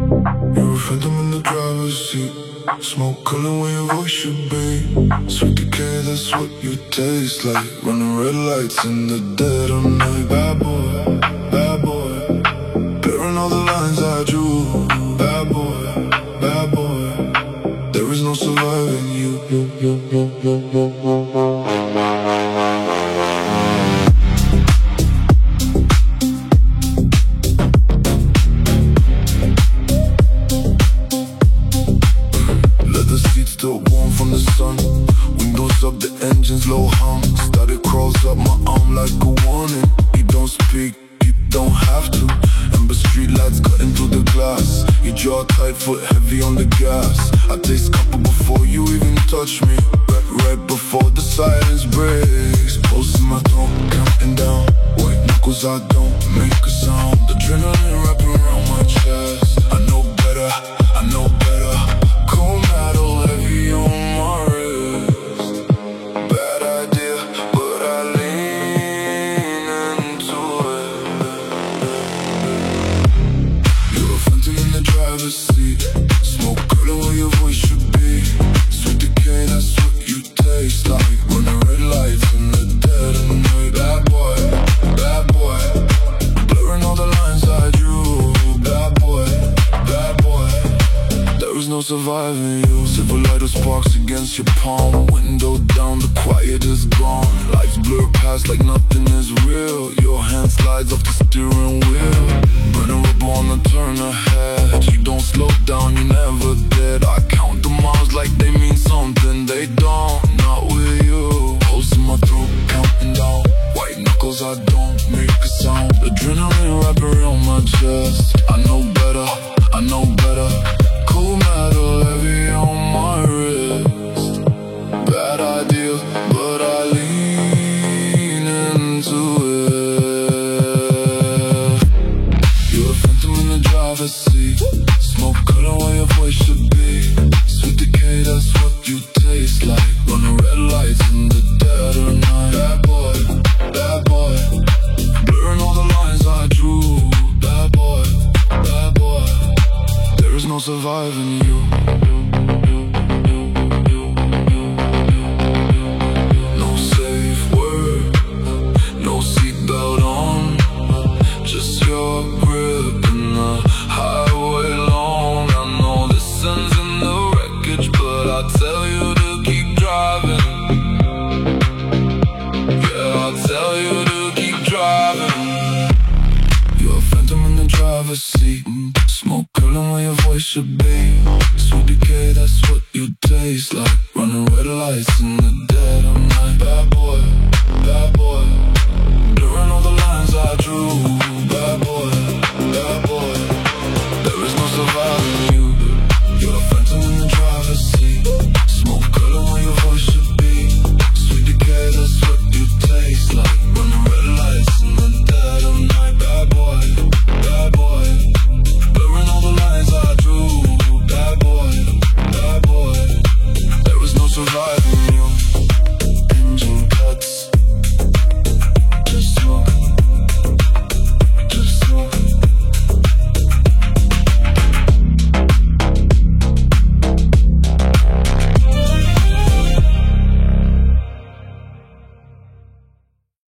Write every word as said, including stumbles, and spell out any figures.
You're a phantom in the driver's seat. Smoke calling where your voice should be. Sweet decay, that's what you taste like. Running red lights in the dead of night. Bad boy, bad boy, bearing all the lines I drew. Bad boy, bad boy, there is no surviving you. Still warm from the sun. Windows up, the engine's low hum. Static crawls up my arm like a warning. You don't speak, you don't have to. Ember street lights cutting through the glass. Your jaw tight, foot heavy on the gas. I taste couple before you even touch me. Right, right before the silence breaks. Pulse in my throat, counting down. White knuckles, I don't make a sound. Adrenaline wrapping around my chest. I know better, I know better. Cold metal heavy on my wrist. Bad idea, but I lean into it. You're a phantom in the driver's seat. Smoke curling where your voice should be. Sweet decay, that's what you taste like. Running red lights in the dead of night. Bad boy, bad boy, blurring all the lines I drew. Bad boy, bad boy, there is no surviving you. Silver lighter sparks against your palm. Window down, the quiet is gone. Lights blur past like nothing is real. Your hand slides off the steering wheel. Burning rubber on the turn ahead. You don't slow down, you never did. I count the miles like they mean something. They don't, not with you. Pulse in my throat, counting down. White knuckles, I don't make a sound. Adrenaline wrapping around my chest. I know better, I know better. Cold metal heavy on my wrist. Bad idea, but I lean into it. You're a phantom in the driver's seat. Smoke color where your voice should be. Sweet decay, that's what you taste like. Running red lights in the dead of night. Bad boy, bad boy, blurring all the lines I drew. Bad boy, bad boy, there is no surviving you. No safe word, no seatbelt on. Just your grip in the highway long. I know this ends in the wreckage, but I tell you to keep driving. Yeah, I tell you to keep driving. You're a phantom in the driver's seat. Smoke curling where your voice should be. Sweet decay, that's what you taste like. Running red lights in the dead of night. Bad boy, bad boy,